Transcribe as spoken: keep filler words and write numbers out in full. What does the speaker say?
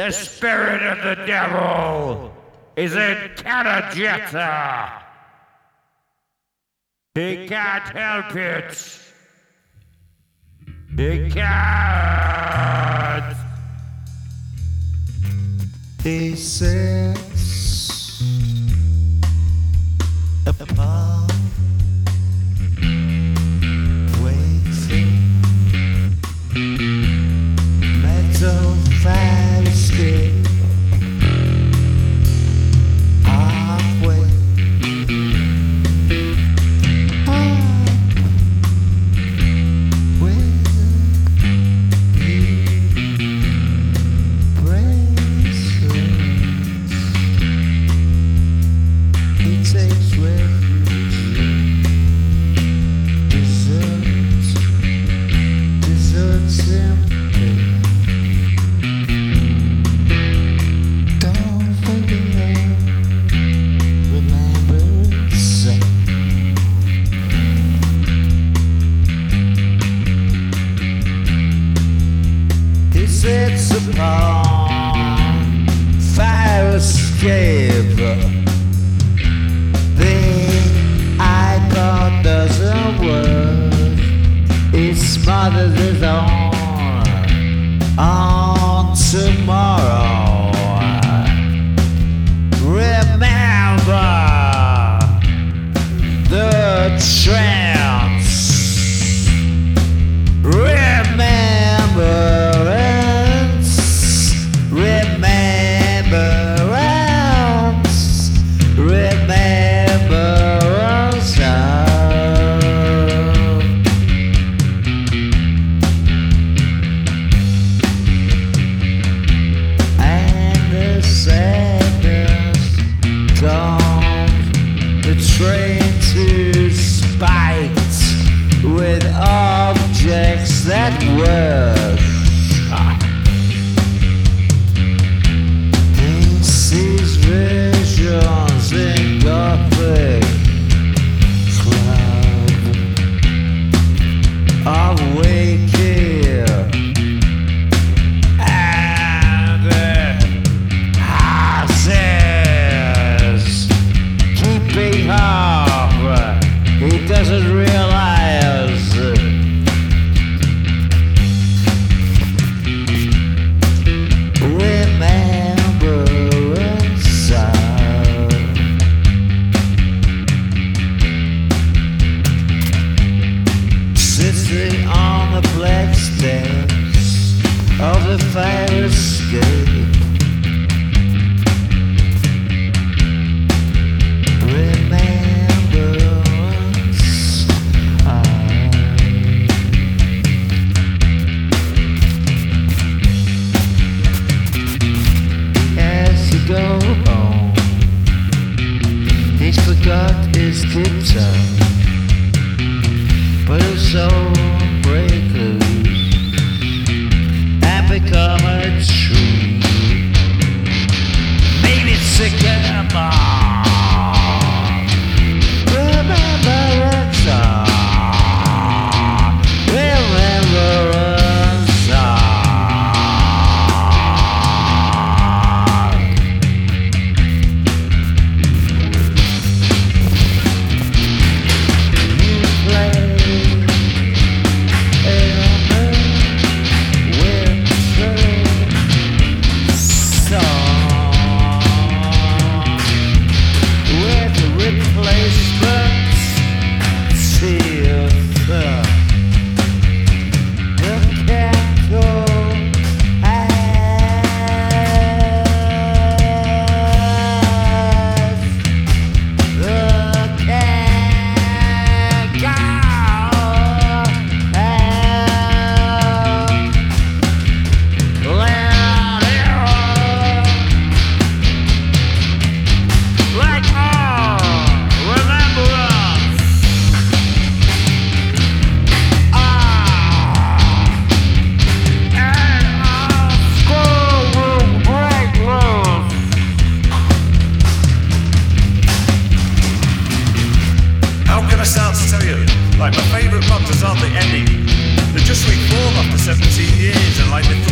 The spirit of the devil is in Canagetta. He can't help it. He can't. He sits upon waiting metal fasket halfway on with you bracelets. He takes refuge, deserts, deserts empty. Don't forget, remember say. He sits upon fire escape. The iPod doesn't work. He smothers his own on tomorrow. Remember the trance. Remembrance. Remembrance. Remembrance. And the sadness comes, the train to spite with objects that work. He sees visions in Gothic club of waking and houses keeping up. He doesn't realize remembrance. Sitting on the black steps of the fire escape. Remembrance. As he go home, he forgot his guitar, but his soul break loose and become a tree. Maybe sycamore. Remembrance. Remembrance. You play a winter song with replacements. Theater. The candle as the candle like all remembrance. Like my favourite monsters aren't the ending. They're just reform after seventeen years and like the